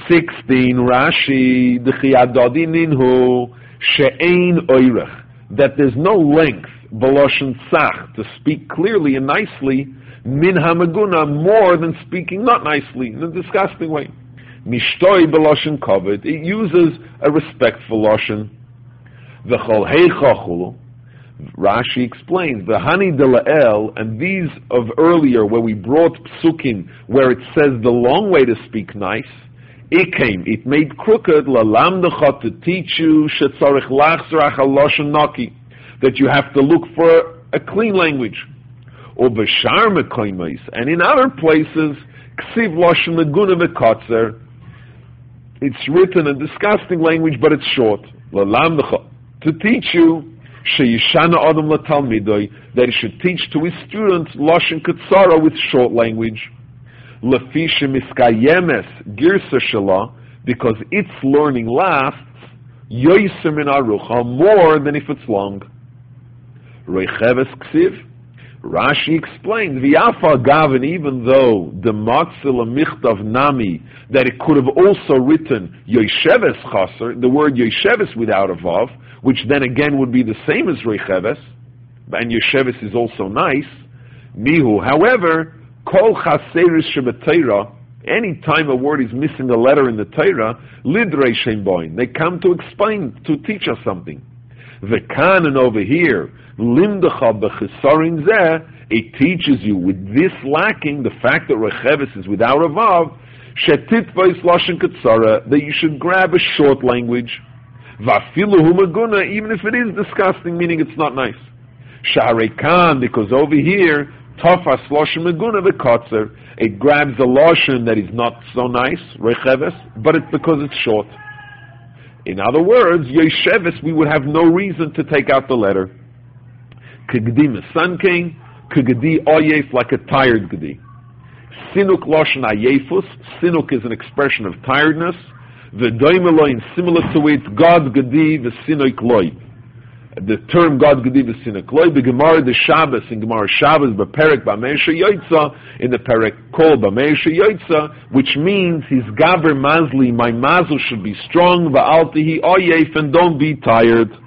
16, Rashi, D'chiyadodi ninhu, she'ein oirech, that there's no length, B'loshen sach, to speak clearly and nicely, min hamaguna, more than speaking not nicely, in a disgusting way. Mishtoi B'loshen kavod, it uses a respectful Loshen. V'chol heichachulu, Rashi explains, the Hani de La'el, and these of earlier, where we brought psukim, where it says the long way to speak nice, it made crooked, lalamdecha, to teach you, shetzarich lachzrach haloshen naki, that you have to look for a clean language. Or b'shar mekoimos, and in other places, ksiv loshen meguna v'kotzer, it's written in disgusting language, but it's short. Lalamdecha, to teach you, sheyishana adam latalmidoi, that he should teach to his students loshen katsara, with short language. Lefisha miskayemes girsa shala, because its learning lasts yoyser min arucha, more than if it's long. Reicheves ksiv, Rashi explains, v'yafa gaven, even though the matzil michtav nami, that it could have also written yoysheves chaser, the word yoysheves without a vav, which then again would be the same as reicheves, and yoysheves is also nice. Mihu, however, kol chaseris shebetayra, any time a word is missing a letter in the Torah, lidrei shem boin, they come to explain, to teach us something. V'kan, and over here, limdecha b'chisarin zeh, it teaches you with this lacking, the fact that recheves is without a vav, shetitva is lashon katsara, that you should grab a short language. V'afilu hu maguna, even if it is disgusting, meaning it's not nice. Shaharei kan, because over here, tafas lashon maguna v'kotzer, it grabs a lashon that is not so nice, recheves, but it's because it's short. In other words, yesheves, we would have no reason to take out the letter. Kegdi mesankein, kegdi oyef, like a tired gedi. Sinuk lashon ayefus, sinuk is an expression of tiredness. V'doimeloin, similar to it, God gedi v'sinoik loy. The term God gedi v'sinoik loy, the Gemara the Shabbos, in Gemara Shabbos, b'perek b'meisha yoitza, in the perek kol b'meisha yoitza, which means his gaber mazli, my mazel should be strong, v'al tihi oyef, and don't be tired.